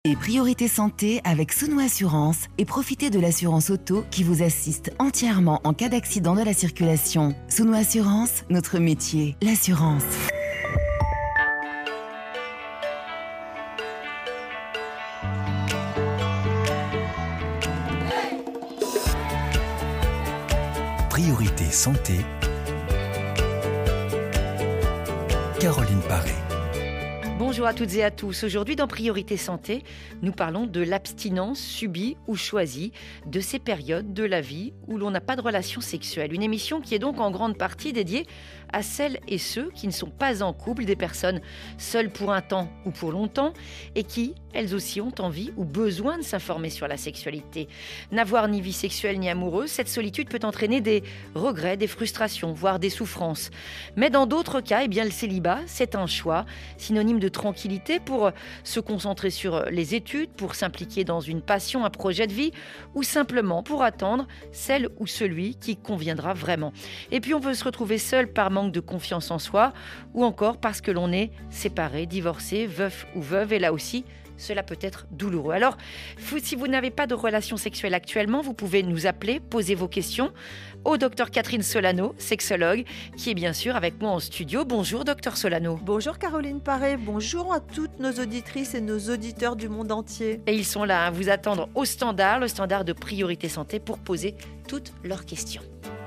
Et Priorité Santé avec Souno Assurance et profitez de l'assurance auto qui vous assiste entièrement en cas d'accident de la circulation. Souno Assurance, notre métier, l'assurance. Priorité Santé, Caroline Paré. Bonjour à toutes et à tous. Aujourd'hui dans Priorité Santé, nous parlons de l'abstinence subie ou choisie, de ces périodes de la vie où l'on n'a pas de relation sexuelle. Une émission qui est donc en grande partie dédiée à celles et ceux qui ne sont pas en couple, des personnes seules pour un temps ou pour longtemps et qui, elles aussi, ont envie ou besoin de s'informer sur la sexualité. N'avoir ni vie sexuelle ni amoureuse, cette solitude peut entraîner des regrets, des frustrations, voire des souffrances. Mais dans d'autres cas, le célibat, c'est un choix, synonyme de tranquillité pour se concentrer sur les études, pour s'impliquer dans une passion, un projet de vie ou simplement pour attendre celle ou celui qui conviendra vraiment. Et puis on peut se retrouver seul par manque de confiance en soi ou encore parce que l'on est séparé, divorcé, veuf ou veuve et là aussi cela peut être douloureux. Alors, si vous n'avez pas de relation sexuelle actuellement, vous pouvez nous appeler, poser vos questions au docteur Catherine Solano, sexologue, qui est bien sûr avec moi en studio. Bonjour docteur Solano. Bonjour Caroline Paré, bonjour à toutes nos auditrices et nos auditeurs du monde entier. Et ils sont là à vous attendre au standard, le standard de Priorité Santé pour poser toutes leurs questions.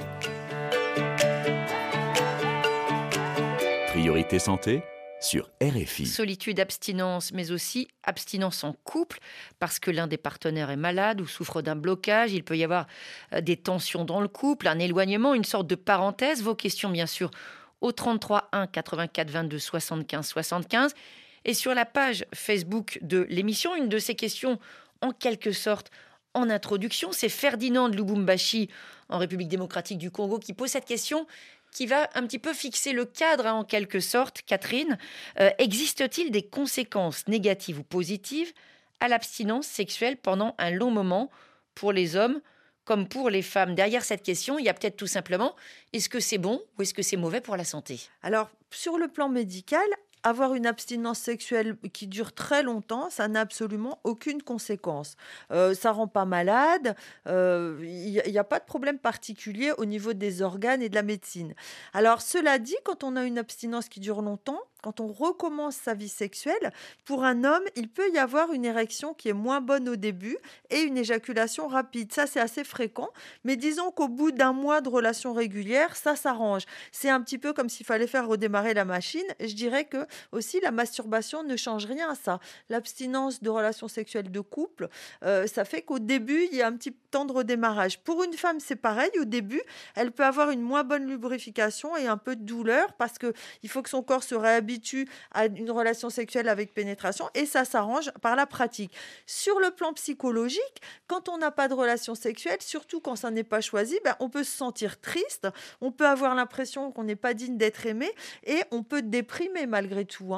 Priorité Santé sur RFI. Solitude, abstinence, mais aussi abstinence en couple, parce que l'un des partenaires est malade ou souffre d'un blocage. Il peut y avoir des tensions dans le couple, un éloignement, une sorte de parenthèse. Vos questions, bien sûr, au 33 1 84 22 75 75. Et sur la page Facebook de l'émission, une de ces questions, en quelque sorte, en introduction, c'est Ferdinand de Lubumbashi, en République démocratique du Congo, qui pose cette question qui va un petit peu fixer le cadre en quelque sorte. Catherine, existe-t-il des conséquences négatives ou positives à l'abstinence sexuelle pendant un long moment pour les hommes comme pour les femmes? Derrière cette question, il y a peut-être tout simplement, est-ce que c'est bon ou est-ce que c'est mauvais pour la santé? Alors, sur le plan médical, avoir une abstinence sexuelle qui dure très longtemps, ça n'a absolument aucune conséquence. Ça rend pas malade, il n'y a pas de problème particulier au niveau des organes et de la médecine. Alors, cela dit, quand on a une abstinence qui dure longtemps, quand on recommence sa vie sexuelle, pour un homme, il peut y avoir une érection qui est moins bonne au début et une éjaculation rapide. Ça, c'est assez fréquent, mais disons qu'au bout d'un mois de relation régulière, ça s'arrange. C'est un petit peu comme s'il fallait faire redémarrer la machine. Je dirais que aussi la masturbation ne change rien à ça. L'abstinence de relations sexuelles de couple, ça fait qu'au début, il y a un petit temps de redémarrage. Pour une femme, c'est pareil. Au début, elle peut avoir une moins bonne lubrification et un peu de douleur parce qu'il faut que son corps se réhabitue à une relation sexuelle avec pénétration et ça s'arrange par la pratique. Sur le plan psychologique, quand on n'a pas de relation sexuelle, surtout quand ça n'est pas choisi, on peut se sentir triste, on peut avoir l'impression qu'on n'est pas digne d'être aimé et on peut déprimer malgré tout.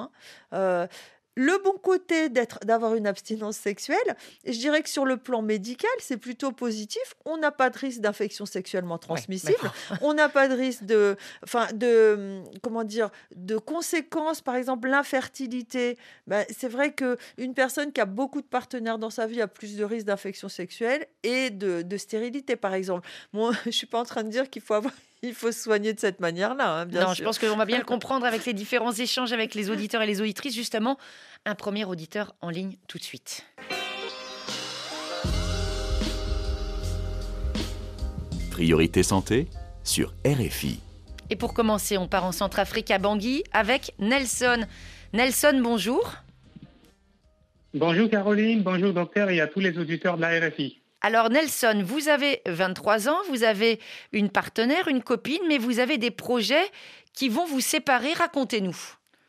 Le bon côté d'avoir une abstinence sexuelle, je dirais que sur le plan médical, c'est plutôt positif. On n'a pas de risque d'infection sexuellement transmissible. On n'a pas de risque de conséquences, par exemple l'infertilité. C'est vrai qu'une personne qui a beaucoup de partenaires dans sa vie a plus de risque d'infection sexuelle et de stérilité, par exemple. Moi, je ne suis pas en train de dire il faut se soigner de cette manière-là, bien sûr. Je pense qu'on va bien le comprendre avec les différents échanges avec les auditeurs et les auditrices. Justement, un premier auditeur en ligne tout de suite. Priorité Santé sur RFI. Et pour commencer, on part en Centrafrique à Bangui avec Nelson. Nelson, bonjour. Bonjour Caroline, bonjour docteur et à tous les auditeurs de la RFI. Alors Nelson, vous avez 23 ans, vous avez une partenaire, une copine, mais vous avez des projets qui vont vous séparer. Racontez-nous.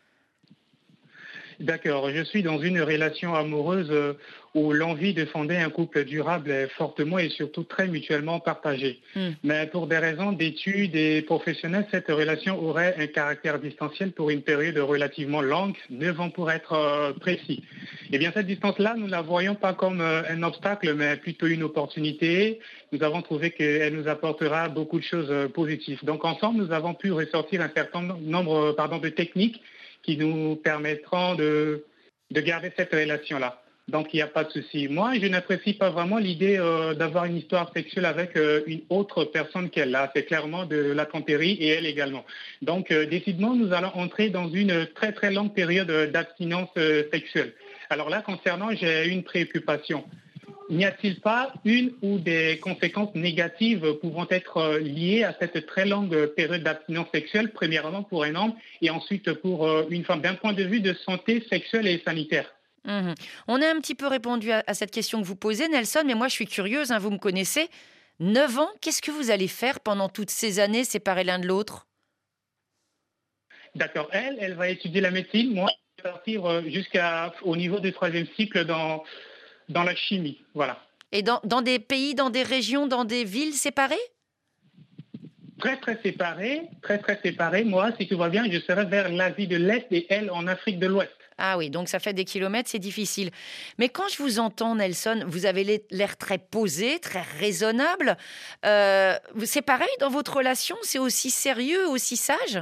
D'accord, je suis dans une relation amoureuse où l'envie de fonder un couple durable est fortement et surtout très mutuellement partagée. Mais pour des raisons d'études et professionnelles, cette relation aurait un caractère distanciel pour une période relativement longue, 9 ans pour être précis. Eh bien, cette distance-là, nous ne la voyons pas comme un obstacle, mais plutôt une opportunité. Nous avons trouvé qu'elle nous apportera beaucoup de choses positives. Donc, ensemble, nous avons pu ressortir un certain nombre de techniques qui nous permettront de garder cette relation-là. Donc, il n'y a pas de souci. Moi, je n'apprécie pas vraiment l'idée d'avoir une histoire sexuelle avec une autre personne qu'elle a. C'est clairement de la tromperie et elle également. Donc, décidément, nous allons entrer dans une très, très longue période d'abstinence sexuelle. Alors là, concernant, j'ai une préoccupation. N'y a-t-il pas une ou des conséquences négatives pouvant être liées à cette très longue période d'abstinence sexuelle, premièrement pour un homme et ensuite pour une femme, d'un point de vue de santé sexuelle et sanitaire? On a un petit peu répondu à cette question que vous posez, Nelson, mais moi je suis curieuse, vous me connaissez. 9 ans, qu'est-ce que vous allez faire pendant toutes ces années séparés l'un de l'autre? D'accord. Elle va étudier la médecine. Moi, je vais partir jusqu'au niveau du 3e cycle dans la chimie. Voilà. Et dans des pays, dans des régions, dans des villes séparées? Très, très séparés. Très, très séparés. Moi, si tout va bien, je serai vers l'Asie de l'Est et elle en Afrique de l'Ouest. Ah oui, donc ça fait des kilomètres, c'est difficile. Mais quand je vous entends, Nelson, vous avez l'air très posé, très raisonnable. C'est pareil dans votre relation? C'est aussi sérieux, aussi sage?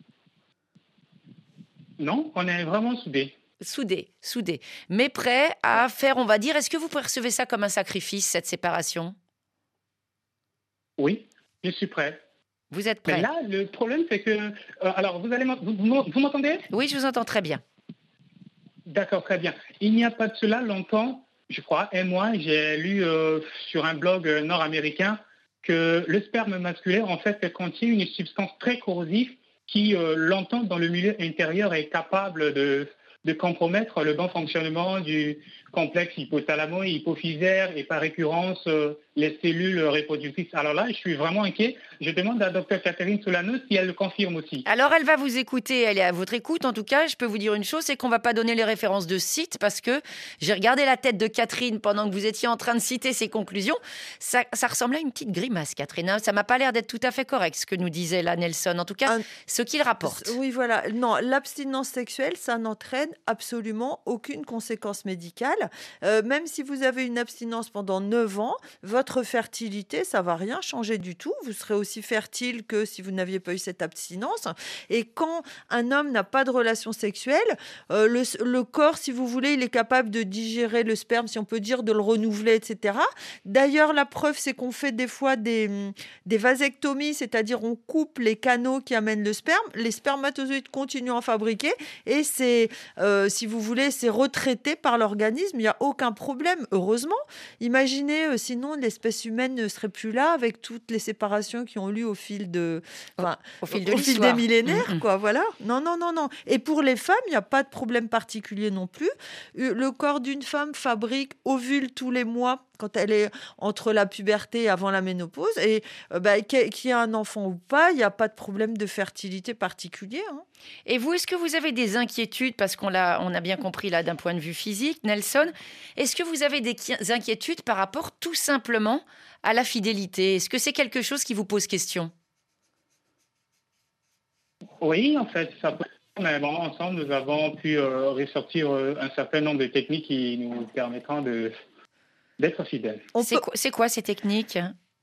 Non, on est vraiment soudés. Soudés. Mais prêt à faire, on va dire, est-ce que vous percevez ça comme un sacrifice, cette séparation? Oui, je suis prêt. Vous êtes prêt? Mais là, le problème, c'est que... alors, vous m'entendez? Oui, je vous entends très bien. D'accord, très bien. Il n'y a pas de cela longtemps, je crois, un mois, j'ai lu sur un blog nord-américain que le sperme masculin, en fait, contient une substance très corrosive qui, longtemps dans le milieu intérieur, est capable de compromettre le bon fonctionnement du complexe hypothalamo-hypophysaire et par récurrence les cellules reproductrices. Alors là, je suis vraiment inquiet. Je demande à Dr Catherine Solano si elle le confirme aussi. Alors, elle va vous écouter, elle est à votre écoute. En tout cas, je peux vous dire une chose, c'est qu'on ne va pas donner les références de site parce que j'ai regardé la tête de Catherine pendant que vous étiez en train de citer ses conclusions. Ça ressemblait à une petite grimace, Catherine. Ça ne m'a pas l'air d'être tout à fait correct, ce que nous disait là Nelson. En tout cas, ce qu'il rapporte. Oui, voilà. Non, l'abstinence sexuelle, ça n'entraîne absolument aucune conséquence médicale. Même si vous avez une abstinence pendant 9 ans, votre fertilité, ça ne va rien changer du tout. Vous serez aussi fertile que si vous n'aviez pas eu cette abstinence. Et quand un homme n'a pas de relation sexuelle, le corps, si vous voulez, il est capable de digérer le sperme, si on peut dire, de le renouveler, etc. D'ailleurs, la preuve, c'est qu'on fait des fois des vasectomies, c'est-à-dire on coupe les canaux qui amènent le sperme. Les spermatozoïdes continuent à fabriquer et c'est, si vous voulez, c'est retraité par l'organisme. Il n'y a aucun problème, heureusement. Imaginez, sinon l'espèce humaine ne serait plus là avec toutes les séparations qui ont lieu au fil des millénaires, quoi. Voilà. Non. Et pour les femmes, il n'y a pas de problème particulier non plus. Le corps d'une femme fabrique ovules tous les mois quand elle est entre la puberté et avant la ménopause. Et qu'il y ait un enfant ou pas, il n'y a pas de problème de fertilité particulier. Et vous, est-ce que vous avez des inquiétudes, parce on a bien compris là d'un point de vue physique, Nelson, est-ce que vous avez des inquiétudes par rapport tout simplement à la fidélité? Est-ce que c'est quelque chose qui vous pose question? Oui, en fait, ça peut. Mais bon, ensemble, nous avons pu ressortir un certain nombre de techniques qui nous permettront d'être fidèles. C'est quoi ces techniques?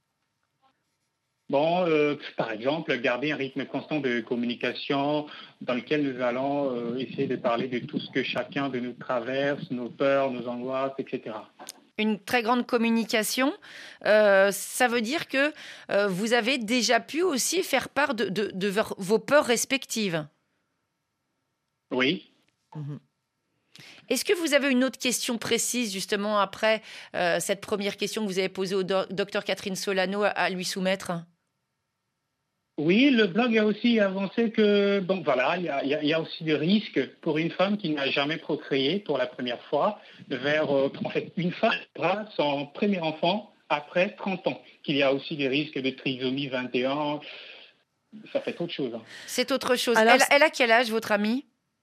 Bon, par exemple, garder un rythme constant de communication dans lequel nous allons essayer de parler de tout ce que chacun de nous traverse, nos peurs, nos angoisses, etc. Une très grande communication, ça veut dire que vous avez déjà pu aussi faire part de vos peurs respectives. Oui. Est-ce que vous avez une autre question précise, justement, après cette première question que vous avez posée au docteur Catherine Solano à lui soumettre? Oui, le blog a aussi avancé que, donc voilà, il y a aussi des risques pour une femme qui n'a jamais procréé pour la première fois, en fait, une femme aura son premier enfant après 30 ans, qu'il y a aussi des risques de trisomie 21, ça fait autre chose. C'est autre chose. Alors, elle a quel âge, votre amie?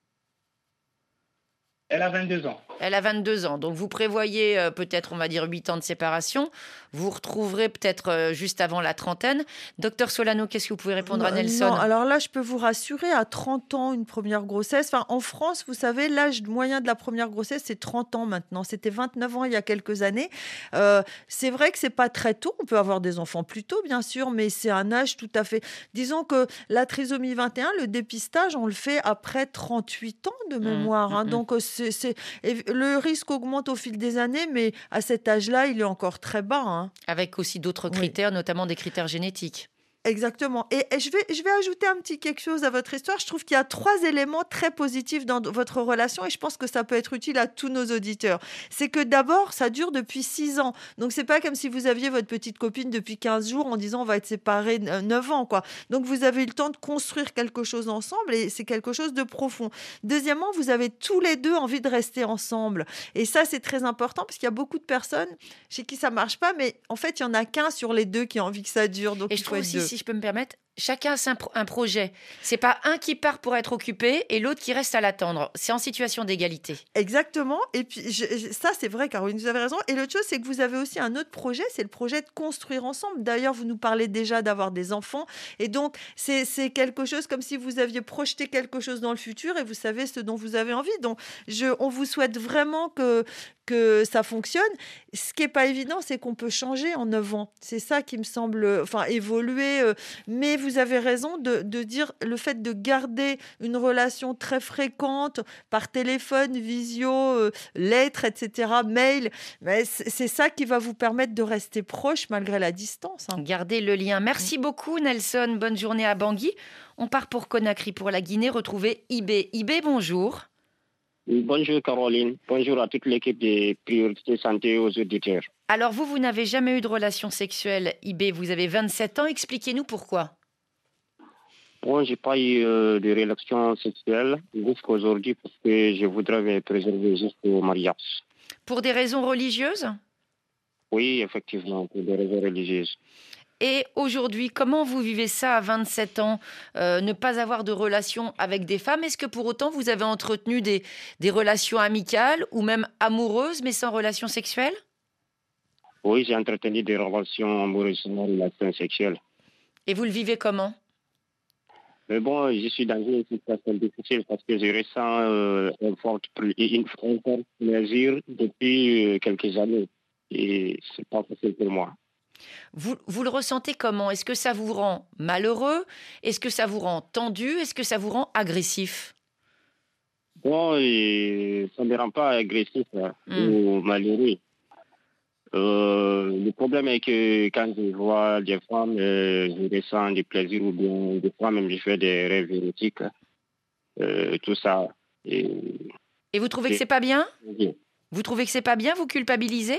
Elle a 22 ans. Elle a 22 ans. Donc, vous prévoyez peut-être, on va dire, 8 ans de séparation. Vous retrouverez peut-être juste avant la trentaine. Docteur Solano, qu'est-ce que vous pouvez répondre à Nelson? Non, alors là, je peux vous rassurer, à 30 ans, une première grossesse. Enfin, en France, vous savez, l'âge moyen de la première grossesse, c'est 30 ans maintenant. C'était 29 ans il y a quelques années. C'est vrai que c'est pas très tôt. On peut avoir des enfants plus tôt, bien sûr, mais c'est un âge tout à fait... Disons que la trisomie 21, le dépistage, on le fait après 38 ans de mémoire. Donc, le risque augmente au fil des années, mais à cet âge-là, il est encore très bas, hein. Avec aussi d'autres critères, notamment des critères génétiques. Exactement. Et je vais ajouter un petit quelque chose à votre histoire. Je trouve qu'il y a 3 éléments très positifs dans votre relation et je pense que ça peut être utile à tous nos auditeurs. C'est que d'abord, ça dure depuis 6 ans. Donc, c'est pas comme si vous aviez votre petite copine depuis 15 jours en disant on va être séparés 9 ans, quoi. Donc, vous avez eu le temps de construire quelque chose ensemble et c'est quelque chose de profond. Deuxièmement, vous avez tous les deux envie de rester ensemble. Et ça, c'est très important parce qu'il y a beaucoup de personnes chez qui ça marche pas, mais en fait, il y en a qu'un sur les deux qui a envie que ça dure. Donc, et il je faut trouve être aussi, deux. si je peux me permettre, chacun a un projet. C'est pas un qui part pour être occupé et l'autre qui reste à l'attendre. C'est en situation d'égalité. Exactement. Et puis, ça, c'est vrai, Caroline, vous avez raison. Et l'autre chose, c'est que vous avez aussi un autre projet, c'est le projet de construire ensemble. D'ailleurs, vous nous parlez déjà d'avoir des enfants. Et donc, c'est quelque chose comme si vous aviez projeté quelque chose dans le futur et vous savez ce dont vous avez envie. Donc, on vous souhaite vraiment que ça fonctionne. Ce qui n'est pas évident, c'est qu'on peut changer en 9 ans. C'est ça qui me semble évoluer. Mais vous avez raison de dire le fait de garder une relation très fréquente par téléphone, visio, lettres, etc., mail, c'est ça qui va vous permettre de rester proche malgré la distance, hein. Garder le lien. Merci beaucoup Nelson. Bonne journée à Bangui. On part pour Conakry, pour la Guinée, retrouver Ibé. Ibé, bonjour. Bonjour Caroline, bonjour à toute l'équipe de Priorité Santé, aux auditeurs. Alors vous n'avez jamais eu de relation sexuelle, Ibé, vous avez 27 ans, expliquez-nous pourquoi. Bon, je n'ai pas eu de relation sexuelle jusqu'à aujourd'hui parce que je voudrais me préserver jusqu'au mariage. Pour des raisons religieuses ? Oui, effectivement, pour des raisons religieuses. Et aujourd'hui, comment vous vivez ça à 27 ans, ne pas avoir de relation avec des femmes? Est-ce que pour autant vous avez entretenu des relations amicales ou même amoureuses mais sans relation sexuelle? Oui, j'ai entretenu des relations amoureuses sans relation sexuelle. Et vous le vivez comment? Mais bon, je suis dans une situation difficile parce que je ressens un fort plaisir depuis quelques années. Et ce n'est pas facile pour moi. Vous le ressentez comment? Est-ce que ça vous rend malheureux? Est-ce que ça vous rend tendu? Est-ce que ça vous rend agressif? Bon, ça ne me rend pas agressif ou malheureux. Le problème est que quand je vois des femmes, je ressens du plaisir ou bien des fois même je fais des rêves érotiques, tout ça. Et vous trouvez que c'est pas bien? Vous trouvez que c'est pas bien? Vous culpabilisez?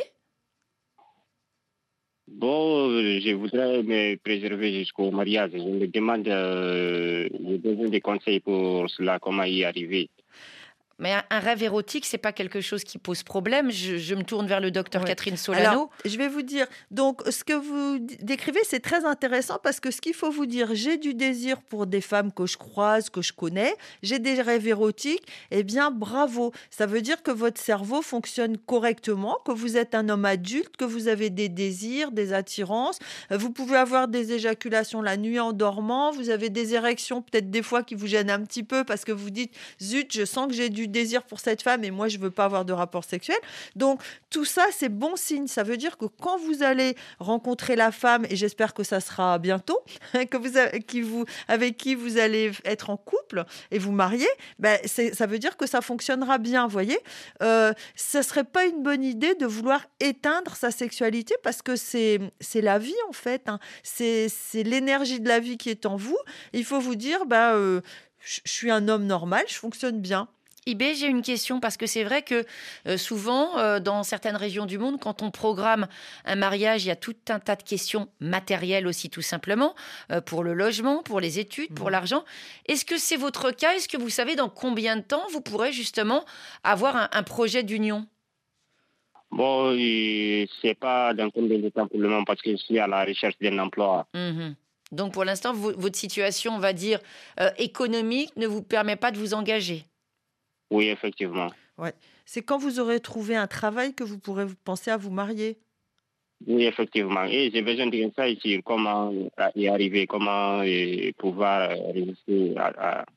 Bon, je voudrais me préserver jusqu'au mariage. Je me demande, j'ai besoin de conseils pour cela, comment y arriver. Mais un rêve érotique, c'est pas quelque chose qui pose problème. Je me tourne vers le docteur Catherine Solano. Alors, je vais vous dire, donc ce que vous décrivez, c'est très intéressant parce que ce qu'il faut vous dire, j'ai du désir pour des femmes que je croise, que je connais, j'ai des rêves érotiques, eh bien bravo. Ça veut dire que votre cerveau fonctionne correctement, que vous êtes un homme adulte, que vous avez des désirs, des attirances. Vous pouvez avoir des éjaculations la nuit en dormant, vous avez des érections peut-être des fois qui vous gênent un petit peu parce que vous dites, zut, je sens que j'ai du désir pour cette femme et moi je veux pas avoir de rapport sexuel. Donc tout ça c'est bon signe, ça veut dire que quand vous allez rencontrer la femme, et j'espère que ça sera bientôt, avec qui vous allez être en couple et vous marier, ça veut dire que ça fonctionnera bien, vous voyez. Ça serait pas une bonne idée de vouloir éteindre sa sexualité parce que c'est la vie en fait, hein. C'est l'énergie de la vie qui est en vous. Il faut vous dire je suis un homme normal, je fonctionne bien. Ibé, j'ai une question parce que c'est vrai que souvent, dans certaines régions du monde, quand on programme un mariage, il y a tout un tas de questions matérielles aussi, tout simplement, pour le logement, pour les études, pour l'argent. Est-ce que c'est votre cas? Est-ce que vous savez dans combien de temps vous pourrez justement avoir un projet d'union? Bon, c'est pas dans combien de temps pour le moment parce que je suis à la recherche d'un emploi. Donc pour l'instant, votre situation, on va dire, économique ne vous permet pas de vous engager? Oui, effectivement. Ouais. C'est quand vous aurez trouvé un travail que vous pourrez penser à vous marier. Oui, effectivement. Et j'ai besoin de ça ici, comment y arriver, comment pouvoir réussir à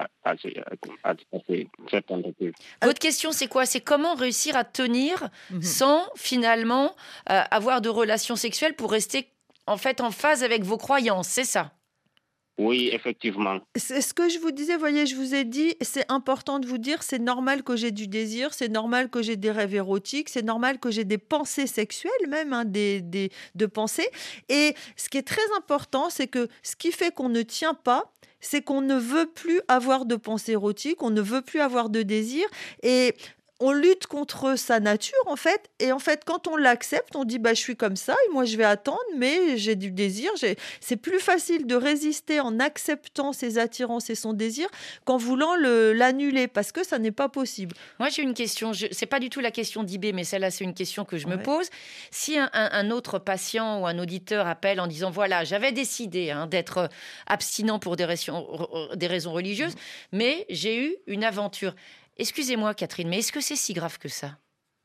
cette entreprise. Votre question, c'est quoi? C'est comment réussir à tenir sans finalement avoir de relations sexuelles pour rester en fait en phase avec vos croyances, c'est ça? Oui, effectivement. C'est ce que je vous disais, voyez, je vous ai dit, c'est important de vous dire, c'est normal que j'ai du désir, c'est normal que j'ai des rêves érotiques, c'est normal que j'ai des pensées sexuelles même, hein, de pensées. Et ce qui est très important, c'est que ce qui fait qu'on ne tient pas, c'est qu'on ne veut plus avoir de pensées érotiques, on ne veut plus avoir de désir. Et on lutte contre sa nature, en fait. Et en fait, quand on l'accepte, on dit, bah, je suis comme ça et moi, je vais attendre, mais j'ai du désir. C'est plus facile de résister en acceptant ses attirances et son désir qu'en voulant l'annuler, parce que ça n'est pas possible. Moi, j'ai une question. C'est pas du tout la question d'IB, mais celle-là, c'est une question que je me Ouais. pose. Si un autre patient ou un auditeur appelle en disant, voilà, j'avais décidé d'être abstinent pour des raisons religieuses, mais j'ai eu une aventure. Excusez-moi, Catherine, mais est-ce que c'est si grave que ça ?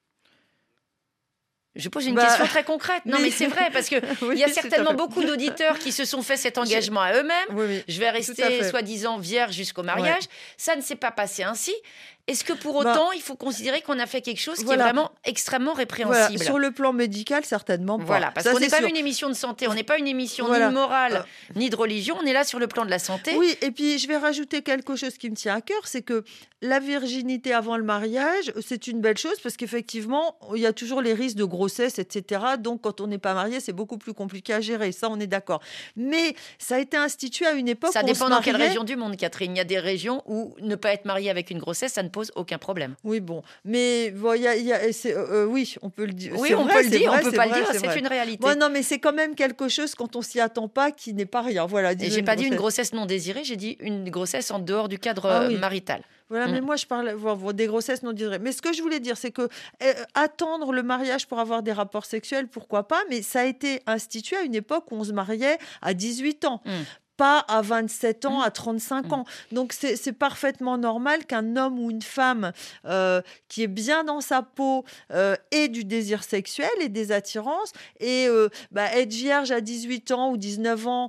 Je pose une question très concrète. Non, mais c'est vrai, parce qu'il Oui, y a tout à certainement fait. beaucoup d'auditeurs qui se sont fait cet engagement à eux-mêmes. Oui, Je vais tout à rester, fait. soi-disant, vierge jusqu'au mariage. Ouais. Ça ne s'est pas passé ainsi. Est-ce que pour autant, il faut considérer qu'on a fait quelque chose qui est Voilà. vraiment extrêmement Voilà, répréhensible ? sur le plan médical, certainement pas. Voilà, parce Ça, qu'on n'est c'est pas sûr. une émission de santé, on n'est pas une émission Voilà. ni de morale, ni de religion, on est là sur le plan de la santé. Oui, et puis je vais rajouter quelque chose qui me tient à cœur, c'est que la virginité avant le mariage, c'est une belle chose parce qu'effectivement, il y a toujours les risques de grossesse, etc. Donc, quand on n'est pas marié, c'est beaucoup plus compliqué à gérer. Ça, on est d'accord. Mais ça a été institué à une époque Ça où on dépend se dans quelle mariait. région du monde, Catherine. Il y a des régions où ne pas être marié avec une grossesse, ça ne pose aucun problème. Oui, bon, mais bon, oui, on peut le dire. Oui, C'est on vrai, peut le c'est dire, on vrai, peut c'est pas le vrai, dire, c'est c'est vrai. une réalité. Bon, non, mais c'est quand même quelque chose quand on s'y attend pas, qui n'est pas rien. Voilà. Et disons j'ai pas dit une grossesse. grossesse non désirée, j'ai dit une grossesse en dehors du cadre Ah oui. marital. Voilà, mais moi je parle des grossesses non désirées. Mais ce que je voulais dire, c'est que attendre le mariage pour avoir des rapports sexuels, pourquoi pas, mais ça a été institué à une époque où on se mariait à 18 ans. Pas à 27 ans, à 35 ans. Donc, c'est parfaitement normal qu'un homme ou une femme qui est bien dans sa peau ait du désir sexuel et des attirances. Et être vierge à 18 ans ou 19 ans,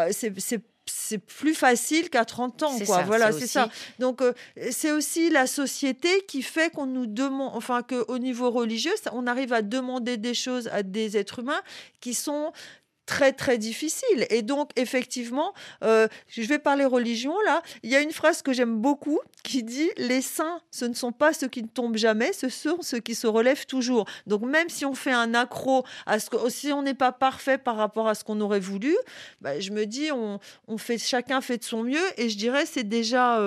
c'est plus facile qu'à 30 ans, C'est quoi. ça, Voilà, c'est c'est aussi- ça. Donc, c'est aussi la société qui fait qu'on nous demande, enfin, qu'au niveau religieux, on arrive à demander des choses à des êtres humains qui sont très très difficiles. Et donc effectivement, je vais parler religion là, il y a une phrase que j'aime beaucoup qui dit: les saints, ce ne sont pas ceux qui ne tombent jamais, ce sont ceux qui se relèvent toujours. Donc même si on fait un accro, si on n'est pas parfait par rapport à ce qu'on aurait voulu, je me dis, chacun fait de son mieux, et je dirais c'est déjà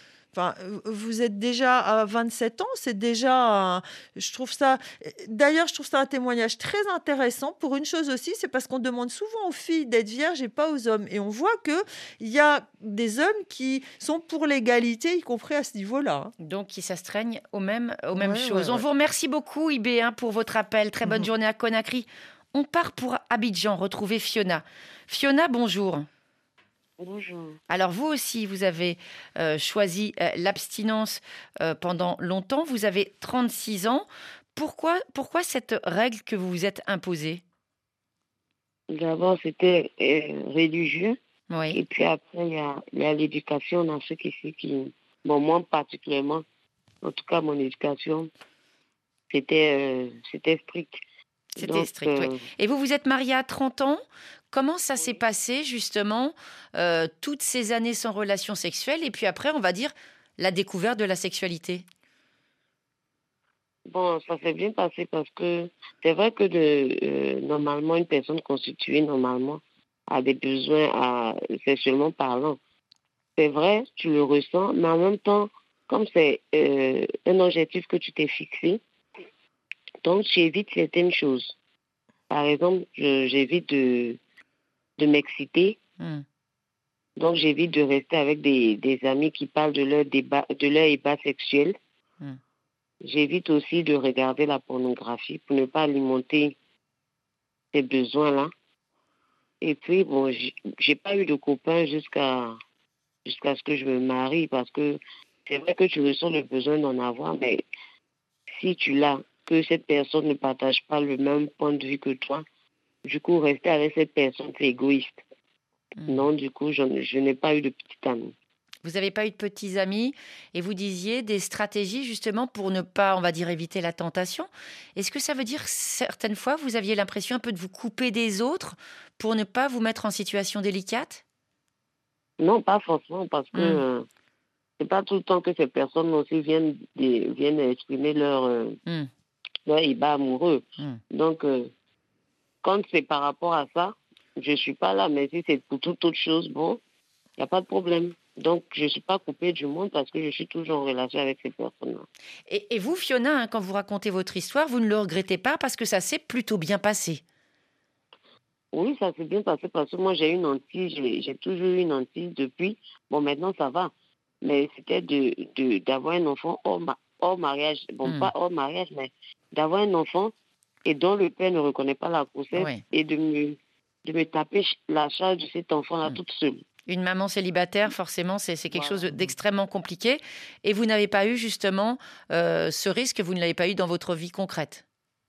vous êtes déjà à 27 ans, c'est déjà, je trouve ça un témoignage très intéressant pour une chose aussi, c'est parce qu'on demande souvent aux filles d'être vierges et pas aux hommes. Et on voit qu'il y a des hommes qui sont pour l'égalité, y compris à ce niveau-là. Donc, qui s'astreignent aux mêmes choses. Ouais, On ouais. vous remercie beaucoup, IB, pour votre appel. Très bonne journée à Conakry. On part pour Abidjan, retrouver Fiona. Fiona, bonjour. Bonjour. Alors, vous aussi, vous avez choisi l'abstinence pendant longtemps. Vous avez 36 ans. Pourquoi cette règle que vous vous êtes imposée ? D'abord, c'était religieux. Oui. Et puis après, il y a l'éducation dans ce qui... Bon, moi particulièrement, en tout cas, mon éducation, c'était strict. C'était Donc, strict, oui. Et vous êtes mariée à 30 ans. Comment ça s'est passé, justement, toutes ces années sans relation sexuelle, et puis après, on va dire, la découverte de la sexualité ? Bon, ça s'est bien passé parce que c'est vrai que normalement, une personne constituée, normalement, a des besoins sexuellement parlant. C'est vrai, tu le ressens, mais en même temps, comme c'est un objectif que tu t'es fixé, donc tu évites certaines choses. Par exemple, j'évite de m'exciter. Donc, j'évite de rester avec des amis qui parlent de leur ébat sexuel. J'évite aussi de regarder la pornographie pour ne pas alimenter ces besoins-là. Et puis, bon, j'ai pas eu de copains jusqu'à ce que je me marie, parce que c'est vrai que tu ressens le besoin d'en avoir, mais si tu l'as, que cette personne ne partage pas le même point de vue que toi, du coup, rester avec cette personne, c'est égoïste. Non, du coup, je n'ai pas eu de petite amie. Vous n'avez pas eu de petits amis, et vous disiez des stratégies justement pour ne pas, on va dire, éviter la tentation. Est-ce que ça veut dire que certaines fois, vous aviez l'impression un peu de vous couper des autres pour ne pas vous mettre en situation délicate ? Non, pas forcément, parce que c'est pas tout le temps que ces personnes aussi viennent exprimer leur ébat amoureux. Donc, quand c'est par rapport à ça, je suis pas là, mais si c'est pour toute autre chose, bon, il n'y a pas de problème. Donc, je ne suis pas coupée du monde parce que je suis toujours en relation avec ces personnes-là. Et vous, Fiona, hein, quand vous racontez votre histoire, vous ne le regrettez pas parce que ça s'est plutôt bien passé. Oui, ça s'est bien passé parce que moi, j'ai une hantise, j'ai toujours eu une hantise depuis. Bon, maintenant, ça va. Mais c'était d'avoir un enfant hors mariage. Bon, pas hors mariage, mais d'avoir un enfant et dont le père ne reconnaît pas la grossesse et de me taper la charge de cet enfant-là toute seule. Une maman célibataire, forcément, c'est quelque chose d'extrêmement compliqué. Et vous n'avez pas eu justement ce risque, vous ne l'avez pas eu dans votre vie concrète?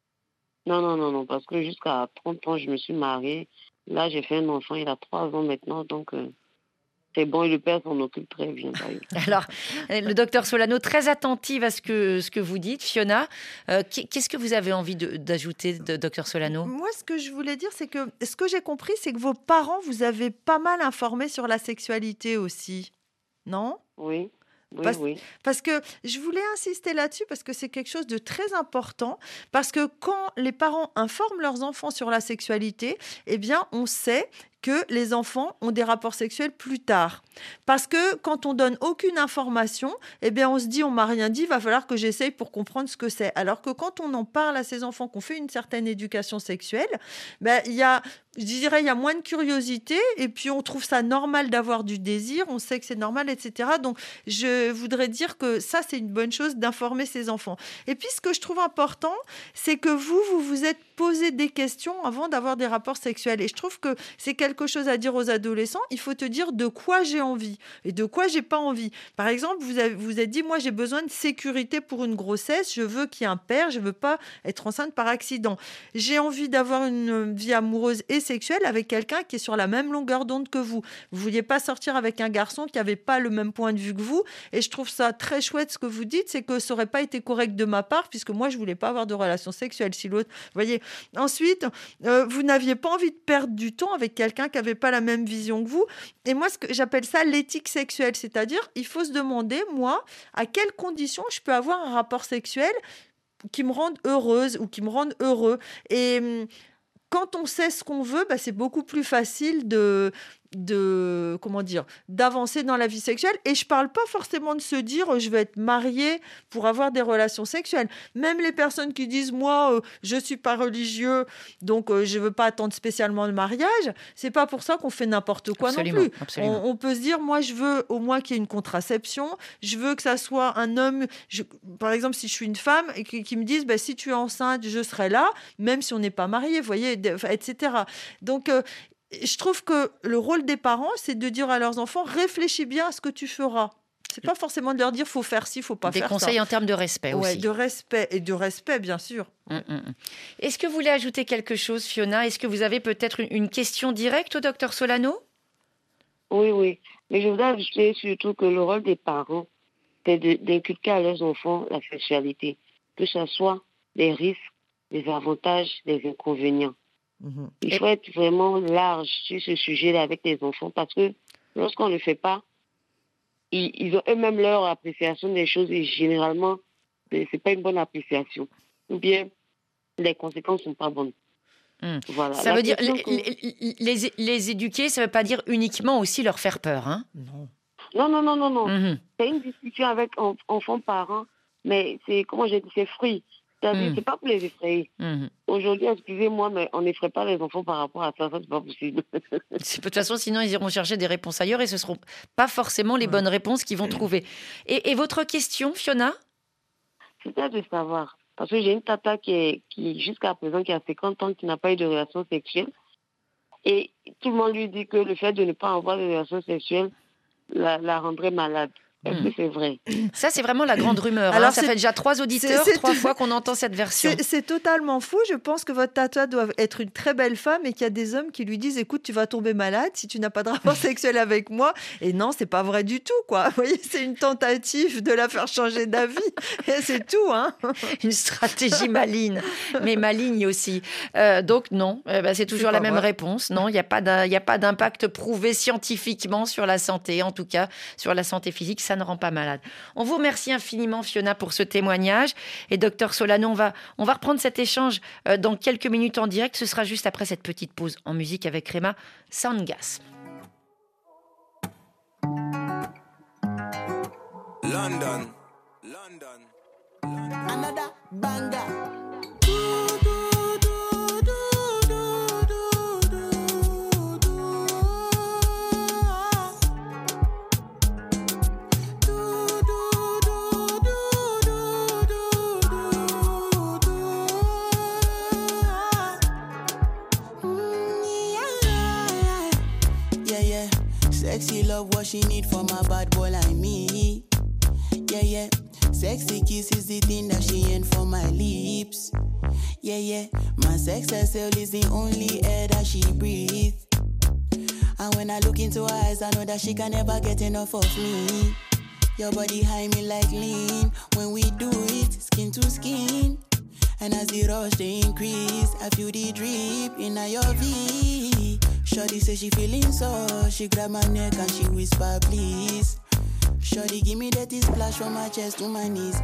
Non, parce que jusqu'à 30 ans, je me suis mariée. Là, j'ai fait un enfant, il a 3 ans maintenant, donc c'est bon, et le père s'en occupe très bien. Alors, le docteur Solano, très attentive à ce que vous dites, Fiona. Qu'est-ce que vous avez envie d'ajouter, docteur Solano? Moi, ce que je voulais dire, c'est que ce que j'ai compris, c'est que vos parents vous avez pas mal informé sur la sexualité aussi, non? Oui. Parce que je voulais insister là-dessus parce que c'est quelque chose de très important. Parce que quand les parents informent leurs enfants sur la sexualité, eh bien, on sait que les enfants ont des rapports sexuels plus tard. Parce que quand on donne aucune information, eh bien, on se dit, on m'a rien dit, il va falloir que j'essaye pour comprendre ce que c'est. Alors que quand on en parle à ces enfants, qu'on fait une certaine éducation sexuelle, ben, il y a moins de curiosité et puis on trouve ça normal d'avoir du désir, on sait que c'est normal, etc. Donc, je voudrais dire que ça, c'est une bonne chose d'informer ses enfants. Et puis, ce que je trouve important, c'est que vous vous êtes posé des questions avant d'avoir des rapports sexuels. Et je trouve que c'est quelque chose à dire aux adolescents. Il faut te dire de quoi j'ai envie et de quoi j'ai pas envie. Par exemple, vous avez dit, moi, j'ai besoin de sécurité pour une grossesse. Je veux qu'il y ait un père. Je veux pas être enceinte par accident. J'ai envie d'avoir une vie amoureuse et sexuelle avec quelqu'un qui est sur la même longueur d'onde que vous. Vous vouliez pas sortir avec un garçon qui avait pas le même point de vue que vous. Et je trouve ça très chouette ce que vous dites, c'est que ça aurait pas été correct de ma part puisque moi, je voulais pas avoir de relation sexuelle. Si l'autre, vous voyez. Ensuite, vous n'aviez pas envie de perdre du temps avec quelqu'un qui n'avait pas la même vision que vous. Et moi, ce que j'appelle ça l'éthique sexuelle, c'est-à-dire, il faut se demander, moi, à quelles conditions je peux avoir un rapport sexuel qui me rende heureuse ou qui me rende heureux. Et quand on sait ce qu'on veut, c'est beaucoup plus facile d'avancer dans la vie sexuelle. Et je parle pas forcément de se dire je vais être mariée pour avoir des relations sexuelles. Même les personnes qui disent moi je suis pas religieux donc je veux pas attendre spécialement le mariage, c'est pas pour ça qu'on fait n'importe quoi non plus. On peut se dire moi je veux au moins qu'il y ait une contraception, je veux que ça soit un homme, par exemple si je suis une femme et qui me disent si tu es enceinte je serai là même si on n'est pas marié, vous voyez, etc. Donc je trouve que le rôle des parents, c'est de dire à leurs enfants, réfléchis bien à ce que tu feras. C'est pas forcément de leur dire, faut faire ci, faut pas faire ça. Des conseils en termes de respect aussi. De respect, et de respect, bien sûr. Est-ce que vous voulez ajouter quelque chose, Fiona? Est-ce que vous avez peut-être une question directe au docteur Solano? Oui. Mais je voudrais ajouter surtout que le rôle des parents, c'est d'inculquer à leurs enfants la sexualité. Que ce soit des risques, des avantages, des inconvénients. Il faut être vraiment large sur ce sujet-là avec les enfants parce que lorsqu'on ne le fait pas, ils ont eux-mêmes leur appréciation des choses et généralement, c'est pas une bonne appréciation. Ou bien, les conséquences sont pas bonnes. Voilà. Ça veut dire les éduquer, ça ne veut pas dire uniquement aussi leur faire peur. Hein? Non. C'est une discussion avec enfants-parents, mais c'est, comment j'ai dit, c'est fruit. C'est pas pour les effrayer. Aujourd'hui, excusez-moi, mais on n'effraie pas les enfants par rapport à ça. Ça, c'est pas possible. De toute façon, sinon, ils iront chercher des réponses ailleurs et ce ne seront pas forcément les bonnes réponses qu'ils vont trouver. Et votre question, Fiona? C'était de savoir. Parce que j'ai une tata qui jusqu'à présent, qui a 50 ans, qui n'a pas eu de relation sexuelle. Et tout le monde lui dit que le fait de ne pas avoir de relation sexuelle la rendrait malade. Est-ce que c'est vrai? Ça, c'est vraiment la grande rumeur. Alors, ça fait déjà 3 auditeurs, 3 fois qu'on entend cette version. C'est totalement fou. Je pense que votre tata doit être une très belle femme et qu'il y a des hommes qui lui disent écoute, tu vas tomber malade si tu n'as pas de rapport sexuel avec moi. Et non, c'est pas vrai du tout, quoi. Vous voyez, c'est une tentative de la faire changer d'avis. Et c'est tout, hein. Une stratégie maligne, mais maligne aussi. Donc non, c'est toujours la même réponse. Non, il n'y a pas d'impact prouvé scientifiquement sur la santé, en tout cas sur la santé physique, ça ne rend pas malade. On vous remercie infiniment, Fiona, pour ce témoignage. Et docteur Solano, on va reprendre cet échange dans quelques minutes en direct. Ce sera juste après cette petite pause en musique avec Rema Soundgas. London. Another banger. Sexy love, what she need from a bad boy like me. Yeah, yeah. Sexy kiss is the thing that she ain't for my lips. Yeah, yeah. My sex herself is the only air that she breathes. And when I look into her eyes, I know that she can never get enough of me. Your body high me like lean. When we do it, skin to skin. And as the rush they increase, I feel the drip in your V. Shorty say she feeling so, she grab my neck and she whisper please. Shorty give me that splash from my chest to my knees.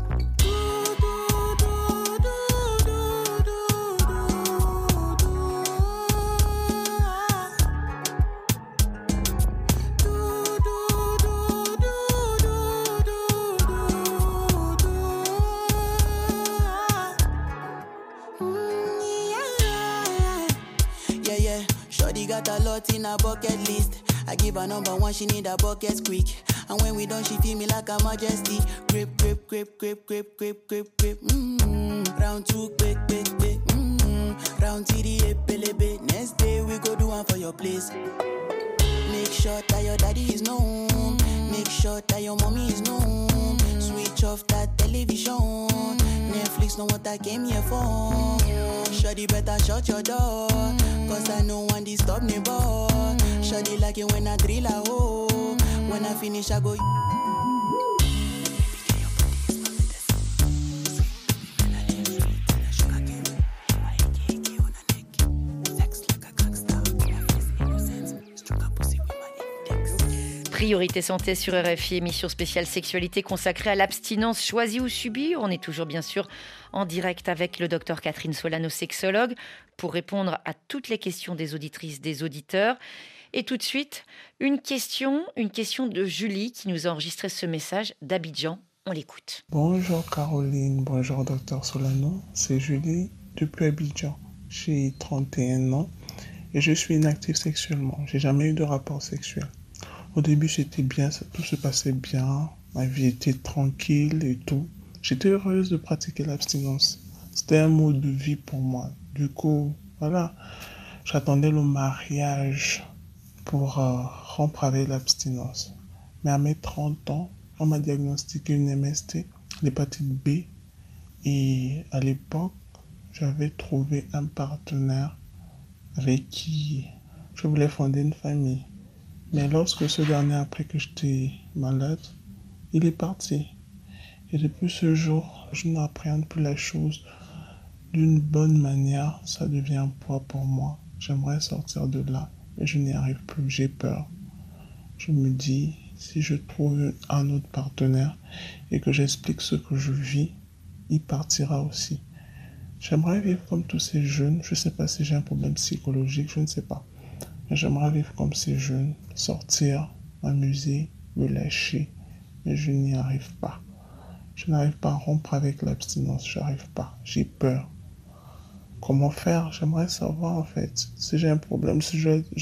Got a lot in her bucket list. I give her number 1, she need a bucket quick. And when we done, she feel me like a majesty. Grip, grip, grip, grip, grip, grip, grip, grip. Round 2, quick, quick, quick. Round 3, epelebe. Next day we go do one for your place. Make sure that your daddy is known. Make sure that your mommy is known. Switch off that television. Netflix know what I came here for. Shawty better shut your door. Cause I know one disturb me, boy. Shawty like it when I drill a hole. When I finish, I go. Priorité santé sur RFI, émission spéciale sexualité consacrée à l'abstinence choisie ou subie. On est toujours bien sûr en direct avec le docteur Catherine Solano, sexologue, pour répondre à toutes les questions des auditrices, des auditeurs. Et tout de suite, une question de Julie qui nous a enregistré ce message d'Abidjan. On l'écoute. Bonjour Caroline, bonjour docteur Solano, c'est Julie depuis Abidjan. J'ai 31 ans et je suis inactive sexuellement. J'ai jamais eu de rapport sexuel. Au début, j'étais bien, tout se passait bien, ma vie était tranquille et tout. J'étais heureuse de pratiquer l'abstinence. C'était un mode de vie pour moi. Du coup, voilà, j'attendais le mariage pour rompre avec l'abstinence. Mais à mes 30 ans, on m'a diagnostiqué une MST, l'hépatite B. Et à l'époque, j'avais trouvé un partenaire avec qui je voulais fonder une famille. Mais lorsque ce dernier a appris que j'étais malade, il est parti. Et depuis ce jour, je n'appréhende plus la chose d'une bonne manière. Ça devient un poids pour moi. J'aimerais sortir de là, mais je n'y arrive plus. J'ai peur. Je me dis, si je trouve un autre partenaire et que j'explique ce que je vis, il partira aussi. J'aimerais vivre comme tous ces jeunes. Je ne sais pas si j'ai un problème psychologique, je ne sais pas. Mais j'aimerais vivre comme ces jeunes, sortir, m'amuser, me lâcher. Mais je n'y arrive pas. Je n'arrive pas à rompre avec l'abstinence, j'arrive pas. J'ai peur. Comment faire? J'aimerais savoir en fait. Si j'ai un problème, si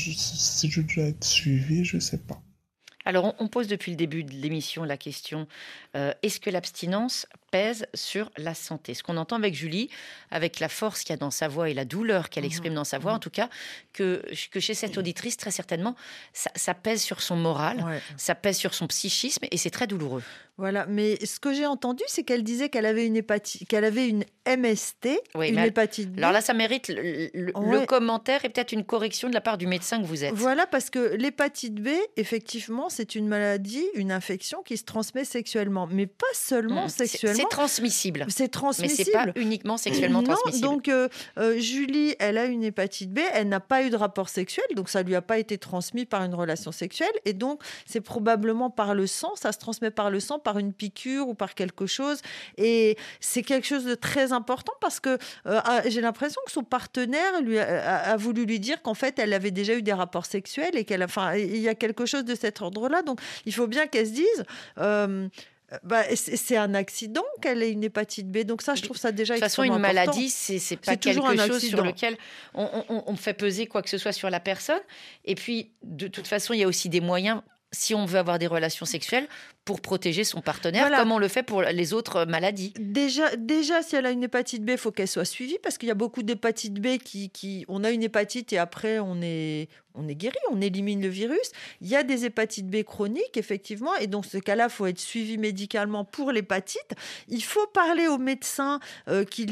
je dois être suivi, je ne sais pas. Alors, on pose depuis le début de l'émission la question, est-ce que l'abstinence pèse sur la santé. Ce qu'on entend avec Julie, avec la force qu'il y a dans sa voix et la douleur qu'elle exprime dans sa voix, en tout cas, que chez cette auditrice, très certainement, ça pèse sur son moral, ça pèse sur son psychisme et c'est très douloureux. Voilà, mais ce que j'ai entendu, c'est qu'elle disait qu'elle avait une MST, une hépatite B. Alors là, ça mérite le commentaire et peut-être une correction de la part du médecin que vous êtes. Voilà, parce que l'hépatite B, effectivement, c'est une maladie, une infection qui se transmet sexuellement, mais pas seulement sexuellement. C'est transmissible. C'est transmissible. Mais c'est pas uniquement sexuellement transmissible. Donc, Julie, elle a une hépatite B, elle n'a pas eu de rapport sexuel, donc ça lui a pas été transmis par une relation sexuelle, et donc c'est probablement par le sang, ça se transmet par le sang, par une piqûre ou par quelque chose. Et c'est quelque chose de très important parce que j'ai l'impression que son partenaire a voulu lui dire qu'en fait, elle avait déjà eu des rapports sexuels et il y a quelque chose de cet ordre-là. Donc, il faut bien qu'elle se dise... c'est un accident qu'elle ait une hépatite B. Donc ça, je trouve ça déjà extrêmement important. De toute façon, une maladie, c'est pas quelque chose sur lequel on fait peser quoi que ce soit sur la personne. Et puis, de toute façon, il y a aussi des moyens, si on veut avoir des relations sexuelles, pour protéger son partenaire, comme on le fait pour les autres maladies. Déjà, si elle a une hépatite B, il faut qu'elle soit suivie, parce qu'il y a beaucoup d'hépatites B on a une hépatite et après on est guéri, on élimine le virus. Il y a des hépatites B chroniques, effectivement, et dans ce cas-là, il faut être suivi médicalement pour l'hépatite. Il faut parler au médecin qui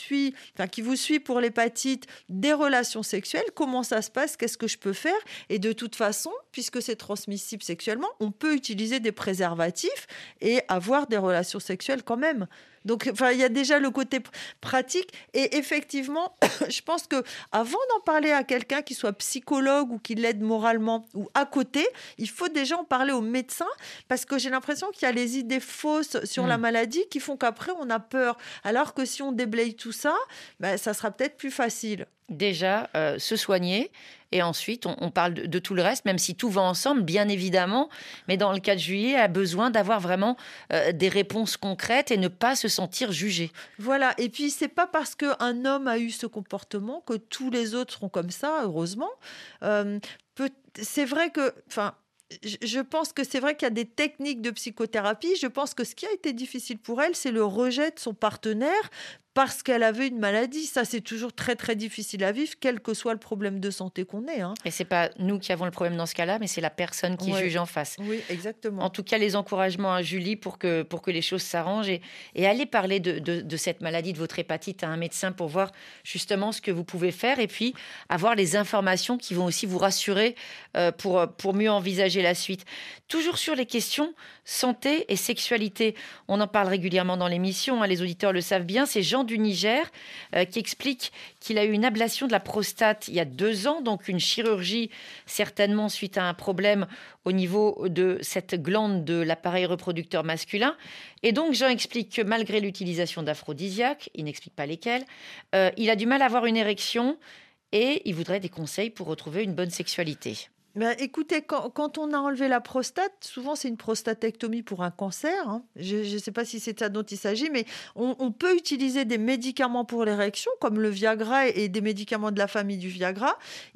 vous suit pour l'hépatite, des relations sexuelles, comment ça se passe, qu'est-ce que je peux faire. Et de toute façon, puisque c'est transmissible sexuellement, on peut utiliser des préservatifs et avoir des relations sexuelles quand même. Donc, il y a déjà le côté pratique. Et effectivement, je pense qu'avant d'en parler à quelqu'un qui soit psychologue ou qui l'aide moralement ou à côté, il faut déjà en parler au médecin, parce que j'ai l'impression qu'il y a les idées fausses sur la maladie qui font qu'après, on a peur. Alors que si on déblaye tout ça, ça sera peut-être plus facile. Déjà, se soigner. Et ensuite, on parle de tout le reste, même si tout va ensemble, bien évidemment. Mais dans le cas de Julie, elle a besoin d'avoir vraiment des réponses concrètes et ne pas se sentir jugée. Voilà. Et puis, c'est pas parce qu'un homme a eu ce comportement que tous les autres seront comme ça, heureusement. C'est vrai que... Je pense que c'est vrai qu'il y a des techniques de psychothérapie. Je pense que ce qui a été difficile pour elle, c'est le rejet de son partenaire parce qu'elle avait une maladie. Ça, c'est toujours très, très difficile à vivre, quel que soit le problème de santé qu'on ait. Et ce n'est pas nous qui avons le problème dans ce cas-là, mais c'est la personne qui juge en face. Oui, exactement. En tout cas, les encouragements à Julie pour que les choses s'arrangent et aller parler de cette maladie, de votre hépatite, à un médecin pour voir justement ce que vous pouvez faire et puis avoir les informations qui vont aussi vous rassurer pour mieux envisager la suite. Toujours sur les questions santé et sexualité. On en parle régulièrement dans l'émission, les auditeurs le savent bien. C'est Jean du Niger qui explique qu'il a eu une ablation de la prostate il y a 2 ans, donc une chirurgie certainement suite à un problème au niveau de cette glande de l'appareil reproducteur masculin. Et donc Jean explique que malgré l'utilisation d'aphrodisiaques, il n'explique pas lesquels, il a du mal à avoir une érection et il voudrait des conseils pour retrouver une bonne sexualité. Écoutez, quand on a enlevé la prostate, souvent c'est une prostatectomie pour un cancer. Je ne sais pas si c'est ça dont il s'agit, mais on peut utiliser des médicaments pour l'érection, comme le Viagra et des médicaments de la famille du Viagra.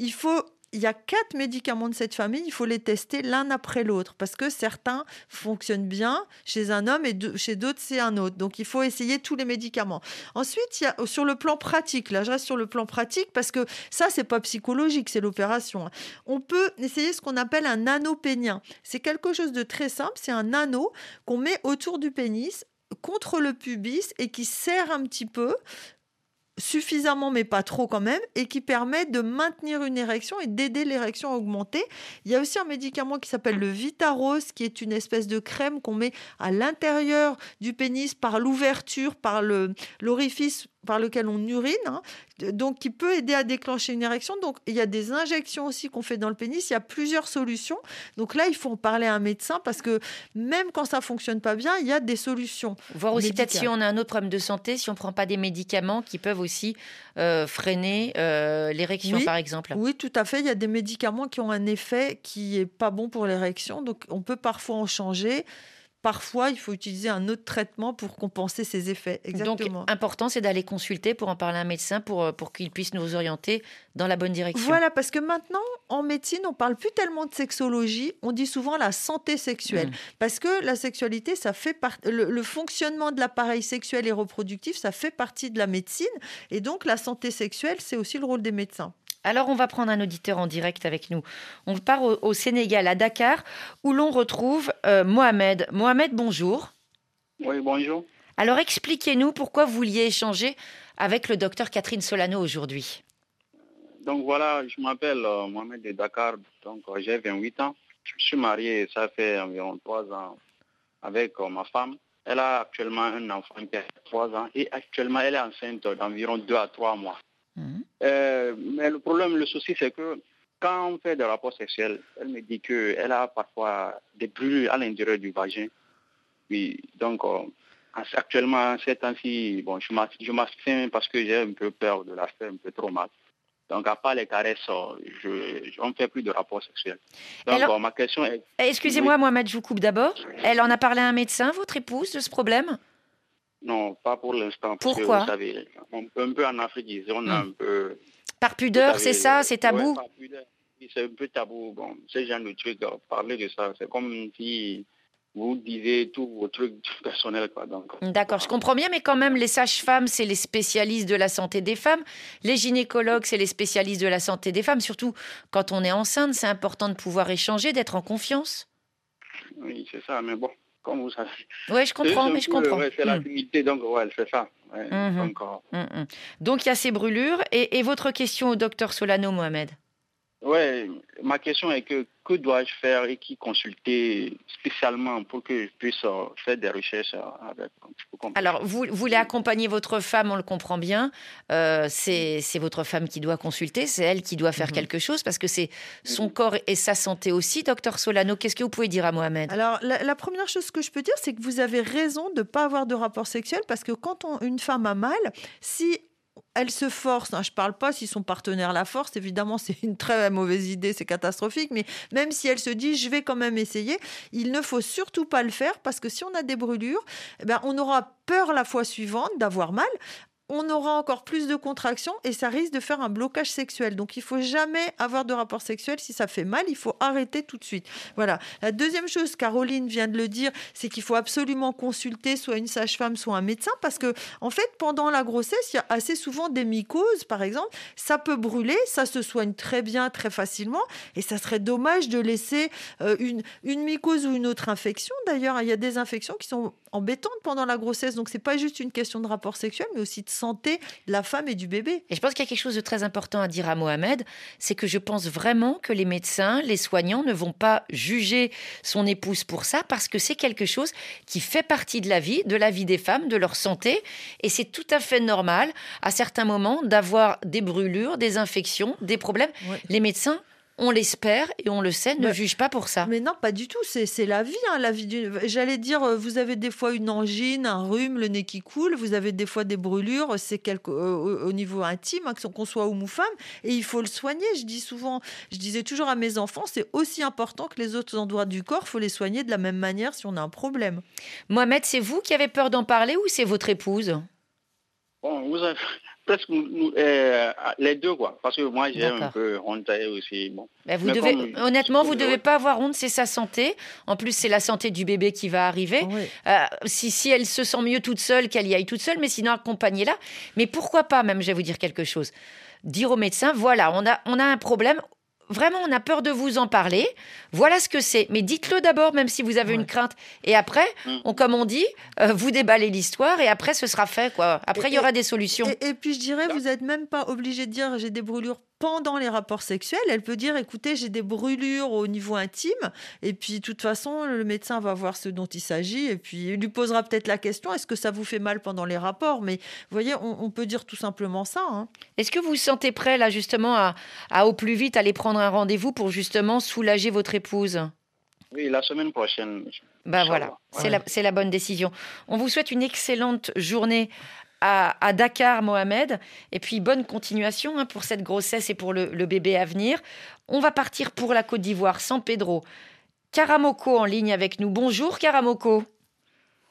Il y a 4 médicaments de cette famille, il faut les tester l'un après l'autre parce que certains fonctionnent bien chez un homme et chez d'autres, c'est un autre. Donc, il faut essayer tous les médicaments. Ensuite, il y a sur le plan pratique, là, je reste sur le plan pratique parce que ça, c'est pas psychologique, c'est l'opération. On peut essayer ce qu'on appelle un anneau pénien. C'est quelque chose de très simple, c'est un anneau qu'on met autour du pénis, contre le pubis et qui serre un petit peu, suffisamment mais pas trop quand même, et qui permet de maintenir une érection et d'aider l'érection à augmenter. Il y a aussi un médicament qui s'appelle le Vitarose, qui est une espèce de crème qu'on met à l'intérieur du pénis par l'ouverture, par l'orifice par lequel on urine, donc qui peut aider à déclencher une érection. Donc, il y a des injections aussi qu'on fait dans le pénis. Il y a plusieurs solutions. Donc là, il faut en parler à un médecin parce que même quand ça ne fonctionne pas bien, il y a des solutions. Voir aussi peut-être si on a un autre problème de santé, si on ne prend pas des médicaments qui peuvent aussi freiner l'érection, par exemple. Oui, tout à fait. Il y a des médicaments qui ont un effet qui n'est pas bon pour l'érection. Donc, on peut parfois en changer. parfois, il faut utiliser un autre traitement pour compenser ces effets. Exactement. Donc, important, c'est d'aller consulter pour en parler à un médecin pour qu'il puisse nous orienter dans la bonne direction. Voilà, parce que maintenant, en médecine, on parle plus tellement de sexologie, on dit souvent la santé sexuelle. Parce que la sexualité, ça fait le fonctionnement de l'appareil sexuel et reproductif, ça fait partie de la médecine. Et donc, la santé sexuelle, c'est aussi le rôle des médecins. Alors, on va prendre un auditeur en direct avec nous. On part au Sénégal, à Dakar, où l'on retrouve Mohamed. Mohamed, bonjour. Oui, bonjour. Alors, expliquez-nous pourquoi vous vouliez échanger avec le docteur Catherine Solano aujourd'hui. Donc voilà, je m'appelle Mohamed de Dakar, donc j'ai 28 ans. Je suis marié, ça fait environ 3 ans avec ma femme. Elle a actuellement un enfant qui a 3 ans et actuellement elle est enceinte d'environ 2 à 3 mois. Mais le problème, le souci, c'est que quand on fait des rapports sexuels, elle me dit qu'elle a parfois des brûlures à l'intérieur du vagin. Oui, donc actuellement, ces temps-ci, bon, je m'abstiens parce que j'ai un peu peur de la faire un peu trop mal. Donc, à part les caresses, on ne fait plus de rapports sexuels. Donc, alors, ma question est... Excusez-moi, Mohamed, je vous coupe d'abord. Elle en a parlé à un médecin, votre épouse, de ce problème ? Non, pas pour l'instant. Pourquoi ? Parce que, vous savez, un peu en Afrique, on a un peu... Par pudeur, c'est ça ? C'est tabou ? Ouais, par pudeur. C'est un peu tabou. Bon, ce genre de trucs, parler de ça, c'est comme si... vous disiez tous vos trucs personnels, quoi. Donc, d'accord, je comprends bien, mais quand même, les sages-femmes, c'est les spécialistes de la santé des femmes. Les gynécologues, c'est les spécialistes de la santé des femmes. Surtout quand on est enceinte, c'est important de pouvoir échanger, d'être en confiance. Oui, c'est ça, mais bon, comme vous savez. Oui, je comprends, mais je comprends. Ouais, c'est la dignité, donc ouais, c'est ça. Ouais, donc, il y a ces brûlures. Et votre question au docteur Solano, Mohamed ? Oui, ma question est que dois-je faire et qui consulter spécialement pour que je puisse faire des recherches avec. Alors, vous voulez accompagner votre femme, on le comprend bien. C'est votre femme qui doit consulter, c'est elle qui doit faire quelque chose parce que c'est son corps et sa santé aussi. Docteur Solano, qu'est-ce que vous pouvez dire à Mohamed ? Alors, la première chose que je peux dire, c'est que vous avez raison de ne pas avoir de rapport sexuel parce que quand une femme a mal, si elle se force, je ne parle pas si son partenaire la force, évidemment c'est une très mauvaise idée, c'est catastrophique, mais même si elle se dit je vais quand même essayer, il ne faut surtout pas le faire parce que si on a des brûlures, on aura peur la fois suivante d'avoir mal. On aura encore plus de contractions et ça risque de faire un blocage sexuel. Donc, il ne faut jamais avoir de rapport sexuel si ça fait mal. Il faut arrêter tout de suite. Voilà. La deuxième chose, Caroline vient de le dire, c'est qu'il faut absolument consulter soit une sage-femme, soit un médecin parce que, en fait, pendant la grossesse, il y a assez souvent des mycoses, par exemple. Ça peut brûler, ça se soigne très bien, très facilement et ça serait dommage de laisser une mycose ou une autre infection. D'ailleurs, il y a des infections qui sont embêtantes pendant la grossesse. Donc, ce n'est pas juste une question de rapport sexuel, mais aussi de santé de la femme et du bébé. Et je pense qu'il y a quelque chose de très important à dire à Mohamed, c'est que je pense vraiment que les médecins, les soignants ne vont pas juger son épouse pour ça parce que c'est quelque chose qui fait partie de la vie des femmes, de leur santé. Et c'est tout à fait normal, à certains moments, d'avoir des brûlures, des infections, des problèmes. Ouais. Les médecins, on l'espère et on le sait, ne juge pas pour ça. Mais non, pas du tout. C'est la vie. La vie j'allais dire, vous avez des fois une angine, un rhume, le nez qui coule. Vous avez des fois des brûlures. C'est au niveau intime, qu'on soit homme ou femme. Et il faut le soigner. Je disais toujours à mes enfants, c'est aussi important que les autres endroits du corps. Il faut les soigner de la même manière si on a un problème. Mohamed, c'est vous qui avez peur d'en parler ou c'est votre épouse ? Bon, vous avez... Presque les deux, quoi. Parce que moi, j'ai un peu honte aussi. Bon. Vous ne devez pas avoir honte, c'est sa santé. En plus, c'est la santé du bébé qui va arriver. Oui. Si elle se sent mieux toute seule, qu'elle y aille toute seule, mais sinon, accompagnez-la. Mais pourquoi pas, même, je vais vous dire quelque chose. Dire au médecin, voilà, on a un problème. Vraiment, on a peur de vous en parler. Voilà ce que c'est. Mais dites-le d'abord, même si vous avez une crainte. Et après, comme on dit, vous déballez l'histoire et après, ce sera fait, quoi. Après, il y aura des solutions. Et puis, je dirais, vous n'êtes même pas obligé de dire « j'ai des brûlures » pendant les rapports sexuels. Elle peut dire « écoutez, j'ai des brûlures au niveau intime ». Et puis, de toute façon, le médecin va voir ce dont il s'agit. Et puis, il lui posera peut-être la question « est-ce que ça vous fait mal pendant les rapports ?» Mais vous voyez, on peut dire tout simplement ça. Est-ce que vous vous sentez prêt, là, justement, à au plus vite aller prendre un rendez-vous pour justement soulager votre épouse ? Oui, la semaine prochaine. Voilà, c'est la bonne décision. On vous souhaite une excellente journée à Dakar, Mohamed. Et puis, bonne continuation pour cette grossesse et pour le bébé à venir. On va partir pour la Côte d'Ivoire, San Pedro. Karamoko en ligne avec nous. Bonjour, Karamoko.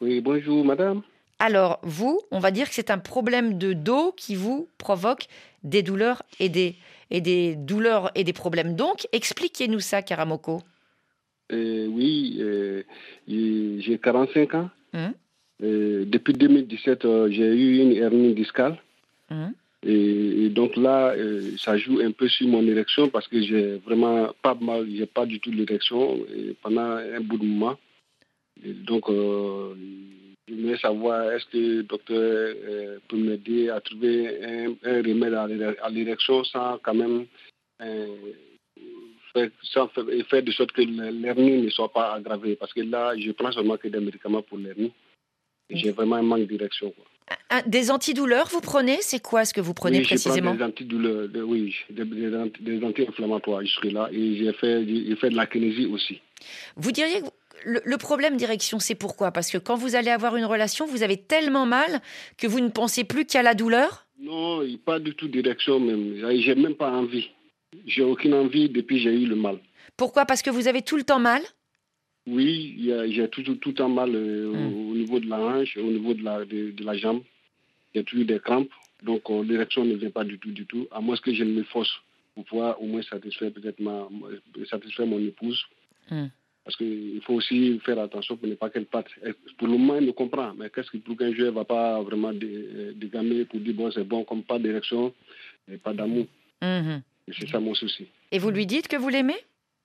Oui, bonjour madame. Alors, vous, on va dire que c'est un problème de dos qui vous provoque des douleurs et des douleurs et des problèmes. Donc, expliquez-nous ça, Karamoko. Oui, j'ai 45 ans. Depuis 2017, j'ai eu une hernie discale. Et donc là, ça joue un peu sur mon érection parce que j'ai vraiment pas mal, j'ai pas du tout l'érection pendant un bout de moment. Et donc, je voulais savoir, est-ce que le docteur peut m'aider à trouver un remède à l'érection sans quand même faire de sorte que l'hernie ne soit pas aggravée. Parce que là, je prends seulement que des médicaments pour l'hernie. J'ai vraiment un manque d'érection, quoi. Des antidouleurs, vous prenez? C'est quoi ce que vous prenez précisément? Je prends des antidouleurs, des anti-inflammatoires jusque-là. Et j'ai fait de la kinésie aussi. Vous diriez que le problème d'érection, c'est pourquoi? Parce que quand vous allez avoir une relation, vous avez tellement mal que vous ne pensez plus qu'à la douleur? Non, pas du tout d'érection même. J'ai même pas envie. J'ai aucune envie depuis que j'ai eu le mal. Pourquoi? Parce que vous avez tout le temps mal? Oui, j'ai tout le temps mal au niveau de la hanche, au niveau de la jambe. J'ai toujours des crampes. Donc l'érection ne vient pas du tout. À moins que je me force pour pouvoir au moins satisfaire mon épouse. Parce qu'il faut aussi faire attention pour ne pas qu'elle parte. Pour le moment, elle me comprend. Mais qu'est-ce que pour qu'un jour, elle ne va pas vraiment dégamer pour dire, bon, c'est bon, comme pas d'érection et pas d'amour. Et c'est ça mon souci. Et vous lui dites que vous l'aimez?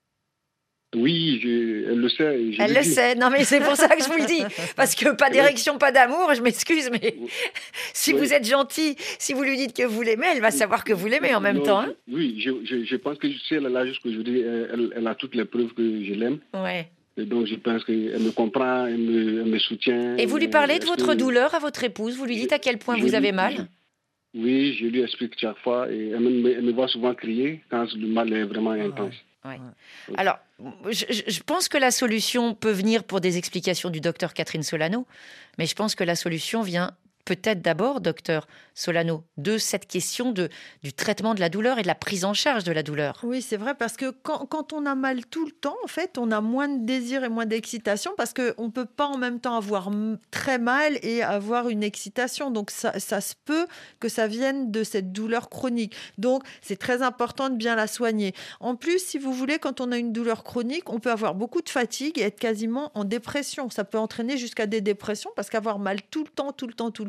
Oui, elle le sait. Elle le sait. Non, mais c'est pour ça que je vous le dis. Parce que pas d'érection, pas d'amour, je m'excuse, mais si vous êtes gentil, si vous lui dites que vous l'aimez, elle va savoir que vous l'aimez en même temps. Hein. Oui, je pense que si elle est là jusqu'aujourd'hui, elle a toutes les preuves que je l'aime. Ouais. Et donc, je pense qu'elle me comprend, elle me soutient. Et vous lui parlez de votre douleur à votre épouse? Vous lui dites à quel point vous avez mal? Oui, je lui explique chaque fois. Et elle me voit souvent crier quand le mal est vraiment intense. Ouais. Alors, je pense que la solution peut venir pour des explications du docteur Catherine Solano, mais je pense que la solution vient peut-être d'abord, docteur Solano, de cette question du traitement de la douleur et de la prise en charge de la douleur. Oui, c'est vrai, parce que quand on a mal tout le temps, en fait, on a moins de désir et moins d'excitation, parce qu'on ne peut pas en même temps avoir très mal et avoir une excitation. Donc, ça se peut que ça vienne de cette douleur chronique. Donc, c'est très important de bien la soigner. En plus, si vous voulez, quand on a une douleur chronique, on peut avoir beaucoup de fatigue et être quasiment en dépression. Ça peut entraîner jusqu'à des dépressions, parce qu'avoir mal tout le temps,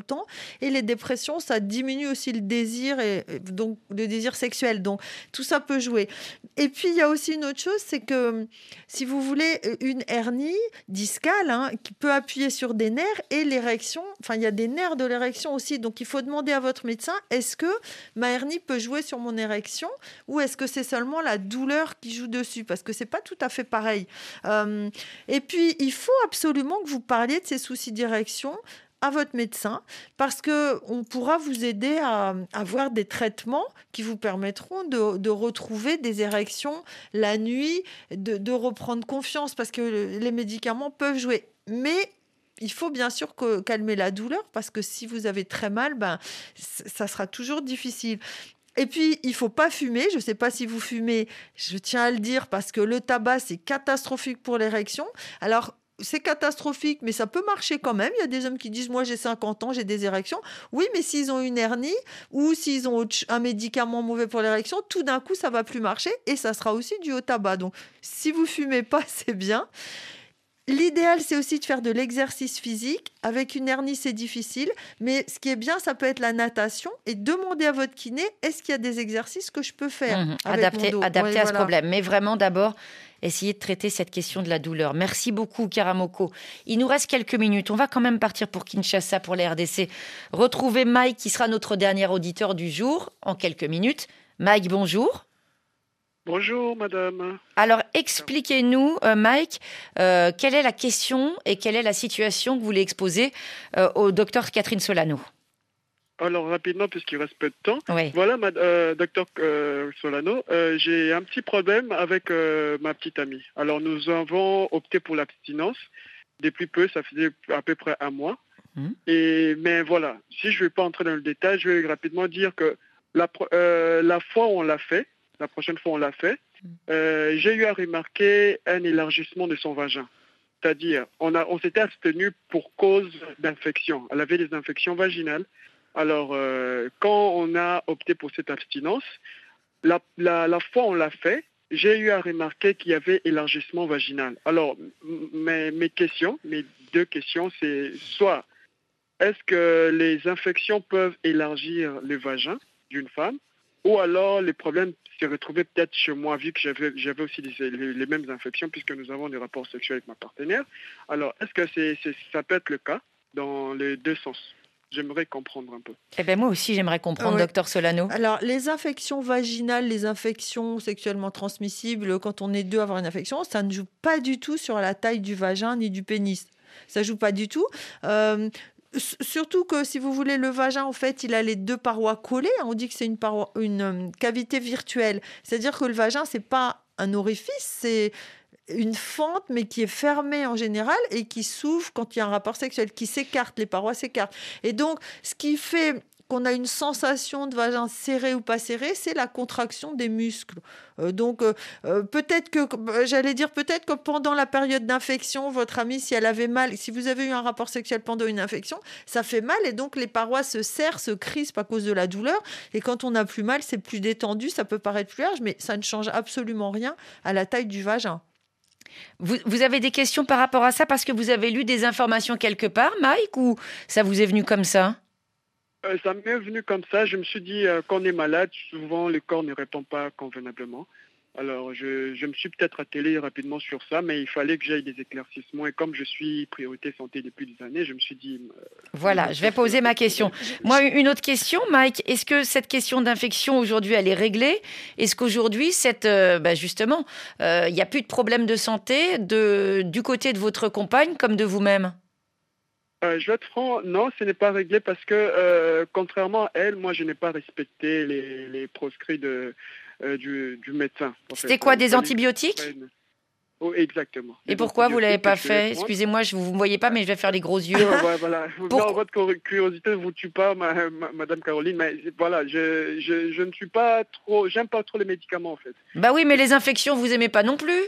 et les dépressions, ça diminue aussi le désir et donc le désir sexuel. Donc tout ça peut jouer. Et puis il y a aussi une autre chose, c'est que si vous voulez une hernie discale qui peut appuyer sur des nerfs et l'érection, enfin il y a des nerfs de l'érection aussi. Donc il faut demander à votre médecin, est-ce que ma hernie peut jouer sur mon érection ou est-ce que c'est seulement la douleur qui joue dessus? Parce que c'est pas tout à fait pareil. Et puis il faut absolument que vous parliez de ces soucis d'érection à votre médecin, parce qu'on pourra vous aider à avoir des traitements qui vous permettront de retrouver des érections la nuit, de reprendre confiance, parce que les médicaments peuvent jouer. Mais il faut bien sûr calmer la douleur, parce que si vous avez très mal, ça sera toujours difficile. Et puis, il ne faut pas fumer. Je ne sais pas si vous fumez, je tiens à le dire, parce que le tabac, c'est catastrophique pour l'érection. Alors, c'est catastrophique, mais ça peut marcher quand même. Il y a des hommes qui disent « moi j'ai 50 ans, j'ai des érections ». Oui, mais s'ils ont une hernie ou s'ils ont un médicament mauvais pour l'érection, tout d'un coup ça va plus marcher et ça sera aussi dû au tabac. Donc si vous fumez pas, c'est bien. L'idéal, c'est aussi de faire de l'exercice physique. Avec une hernie, c'est difficile. Mais ce qui est bien, ça peut être la natation. Et demander à votre kiné, est-ce qu'il y a des exercices que je peux faire adapté à ce problème. Mais vraiment, d'abord, essayer de traiter cette question de la douleur. Merci beaucoup, Karamoko. Il nous reste quelques minutes. On va quand même partir pour Kinshasa, pour la RDC. Retrouver Mike, qui sera notre dernier auditeur du jour, en quelques minutes. Mike, bonjour. Bonjour, madame. Alors, expliquez-nous, Mike, quelle est la question et quelle est la situation que vous voulez exposer au docteur Catherine Solano? Alors, rapidement, puisqu'il reste peu de temps. Oui. Voilà, docteur Solano, j'ai un petit problème avec ma petite amie. Alors, nous avons opté pour l'abstinence. Depuis peu, ça faisait à peu près un mois. Mais voilà, si je ne vais pas entrer dans le détail, je vais rapidement dire que la fois où on l'a fait, la prochaine fois on l'a fait, j'ai eu à remarquer un élargissement de son vagin. C'est-à-dire, on s'était abstenu pour cause d'infection. Elle avait des infections vaginales. Alors, quand on a opté pour cette abstinence, la fois où on l'a fait, j'ai eu à remarquer qu'il y avait élargissement vaginal. Alors, mes deux questions, c'est soit est-ce que les infections peuvent élargir le vagin d'une femme, ou alors les problèmes se retrouvaient peut-être chez moi, vu que j'avais aussi les mêmes infections, puisque nous avons des rapports sexuels avec ma partenaire. Alors, est-ce que ça peut être le cas dans les deux sens? J'aimerais comprendre un peu. Eh bien, moi aussi, j'aimerais comprendre, docteur Solano. Alors, les infections vaginales, les infections sexuellement transmissibles, quand on est deux à avoir une infection, ça ne joue pas du tout sur la taille du vagin ni du pénis. Ça ne joue pas du tout. Surtout que, si vous voulez, le vagin, en fait, il a les deux parois collées. On dit que c'est une cavité virtuelle. C'est-à-dire que le vagin, ce n'est pas un orifice, c'est une fente, mais qui est fermée en général et qui s'ouvre quand il y a un rapport sexuel, qui s'écarte, les parois s'écartent. Et donc, ce qui fait qu'on a une sensation de vagin serré ou pas serré, c'est la contraction des muscles. Peut-être que pendant la période d'infection, votre amie, si elle avait mal, si vous avez eu un rapport sexuel pendant une infection, ça fait mal et donc les parois se serrent, se crispent à cause de la douleur. Et quand on n'a plus mal, c'est plus détendu, ça peut paraître plus large, mais ça ne change absolument rien à la taille du vagin. Vous avez des questions par rapport à ça parce que vous avez lu des informations quelque part, Mike, ou ça vous est venu comme ça? Ça m'est venu comme ça. Je me suis dit, quand on est malade, souvent le corps ne répond pas convenablement. Alors, je me suis peut-être attelé rapidement sur ça, mais il fallait que j'aille des éclaircissements. Et comme je suis priorité santé depuis des années, je me suis dit... Voilà, je vais poser ma question. Moi, une autre question, Mike. Est-ce que cette question d'infection, aujourd'hui, elle est réglée? Est-ce qu'aujourd'hui, justement, il n'y a plus de problème de santé du côté de votre compagne comme de vous-même? Je vais être franc, non, ce n'est pas réglé parce que, contrairement à elle, moi, je n'ai pas respecté les proscrits du médecin. C'était quoi, des antibiotiques? Oh, exactement. Et pourquoi vous ne l'avez pas fait? Excusez-moi, vous ne me voyez pas, mais je vais faire les gros yeux. Voilà. Non, votre curiosité ne vous tue pas, Madame Caroline, mais voilà, je ne suis pas trop... J'aime pas trop les médicaments, en fait. Bah oui, mais les infections, vous n'aimez pas non plus?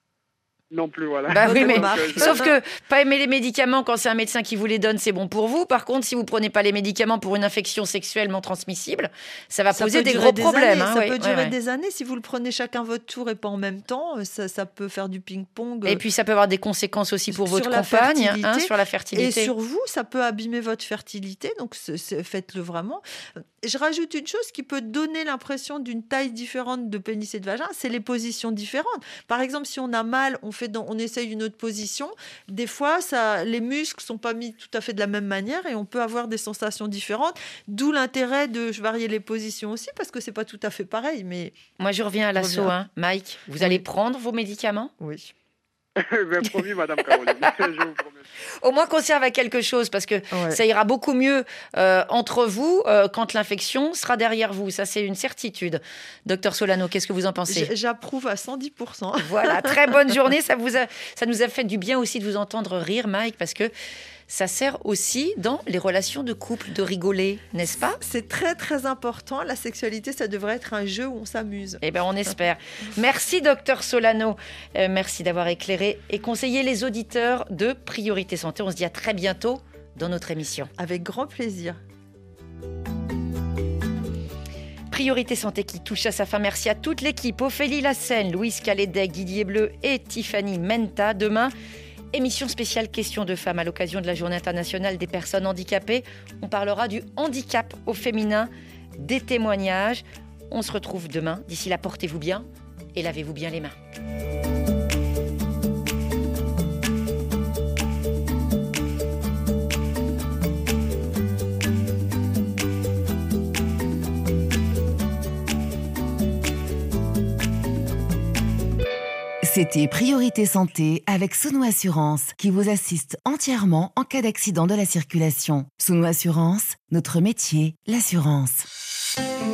Non plus, voilà. Bah oui, mais sauf que pas aimer les médicaments quand c'est un médecin qui vous les donne, c'est bon pour vous. Par contre, si vous prenez pas les médicaments pour une infection sexuellement transmissible, ça va poser des gros problèmes. Ça peut durer des années. Si vous le prenez chacun votre tour et pas en même temps, ça peut faire du ping-pong. Et puis ça peut avoir des conséquences aussi pour votre compagne, sur la fertilité. Et sur vous, ça peut abîmer votre fertilité. Donc faites-le vraiment. Je rajoute une chose qui peut donner l'impression d'une taille différente de pénis et de vagin, c'est les positions différentes. Par exemple, si on a mal, on essaye une autre position. Des fois, les muscles sont pas mis tout à fait de la même manière et on peut avoir des sensations différentes. D'où l'intérêt de varier les positions aussi, parce que c'est pas tout à fait pareil. Mais moi, je reviens à l'assaut, Mike. Vous allez prendre vos médicaments? Oui. Bien promis, Madame Caroline. Je vous promets. Au moins qu'on serve à quelque chose, parce que ça ira beaucoup mieux entre vous quand l'infection sera derrière vous. Ça, c'est une certitude. Docteur Solano, qu'est-ce que vous en pensez? J'approuve à 110%. Voilà, très bonne journée. Ça nous a fait du bien aussi de vous entendre rire, Mike, parce que ça sert aussi dans les relations de couple de rigoler, n'est-ce pas? C'est très, très important. La sexualité, ça devrait être un jeu où on s'amuse. Eh bien, on espère. Merci, docteur Solano. Merci d'avoir éclairé et conseillé les auditeurs de Priorité Santé. On se dit à très bientôt dans notre émission. Avec grand plaisir. Priorité Santé qui touche à sa fin. Merci à toute l'équipe. Ophélie Lassène, Louise Calédec, Didier Bleu et Tiffany Menta. Demain, émission spéciale Questions de femmes à l'occasion de la Journée internationale des personnes handicapées. On parlera du handicap au féminin, des témoignages. On se retrouve demain. D'ici là, portez-vous bien et lavez-vous bien les mains. C'était Priorité Santé avec Sono Assurance qui vous assiste entièrement en cas d'accident de la circulation. Sono Assurance, notre métier, l'assurance.